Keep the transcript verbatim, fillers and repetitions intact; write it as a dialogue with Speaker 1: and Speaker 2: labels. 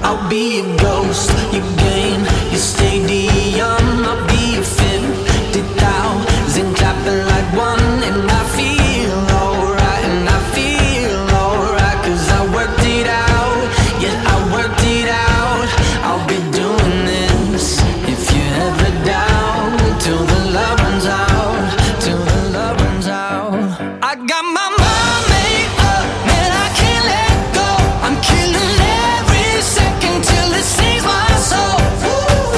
Speaker 1: I'll be a ghost. You gain your stadium. I'll be a fifty thousand clapping like one, and I feel alright, and I feel alright, 'cause I worked it out. Yeah, I worked it out. I'll be doing this if you're ever down, till the love runs out, till the love runs out. I got my mind made